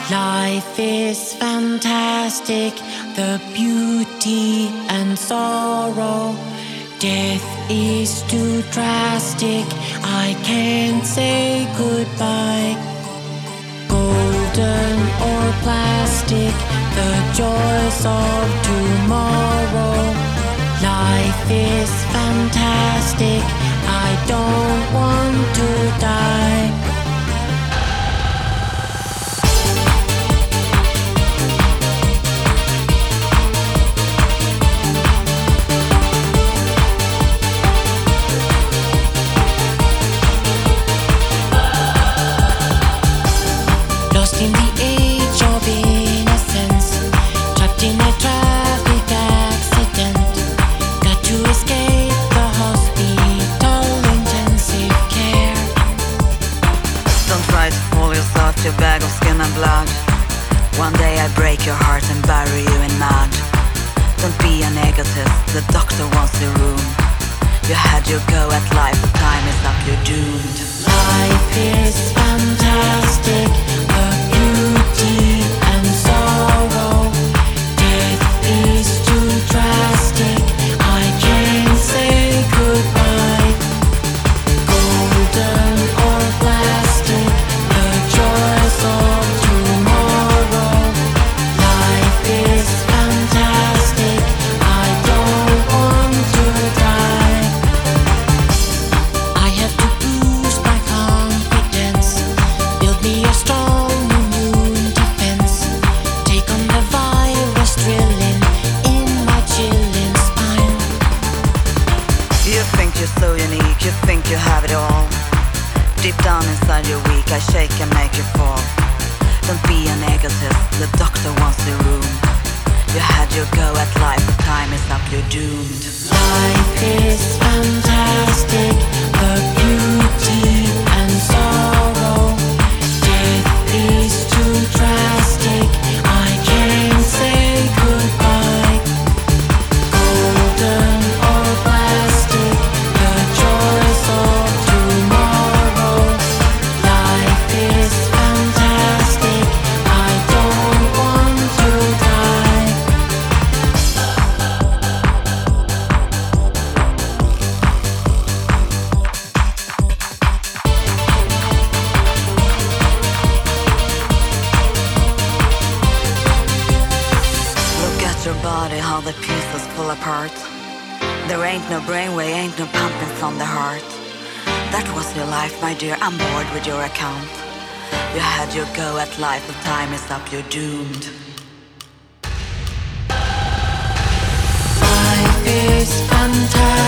Life is fantastic, the beauty and sorrow. Death is too drastic, I can't say goodbye. Golden or plastic, the joys of tomorrow. Life is fantastic, I don't want to die. Lost in the age of innocence, trapped in a traffic accident. Got to escape the hospital intensive care. Don't try to fool yourself to a bag of skin and blood. One day I break your heart and bury you in mud. Don't be a negative, the doctor wants the room. You had your go at life, the time is up, you're doomed. Life is fantastic, the beauty and sorrow. Death is too drastic, I can't say goodbye. Golden or plastic, the joys of tomorrow. Life is fantastic, I don't want to die. I have to boost my confidence, build me a strong immune defense. Take on the virus drilling in my chilling spine. You think you're so unique, you think you have it all. Deep down inside you're weak, I shake and make you fall. Don't be a negative, the doctor wants the room. You had your go at life, the time is up, you're doomed. Life is fantastic, the beauty and sorrow. Death is too drastic, I can't say goodbye. Golden or plastic, the joys of tomorrow. Life is fantastic, I don't want to die. Look at your body, how the pieces fall apart. There ain't no brainwave, ain't no pumping from the heart. That was your life, my dear, I'm bored with your account. You had your go at life, the time is up, you're doomed. Life is fantastic.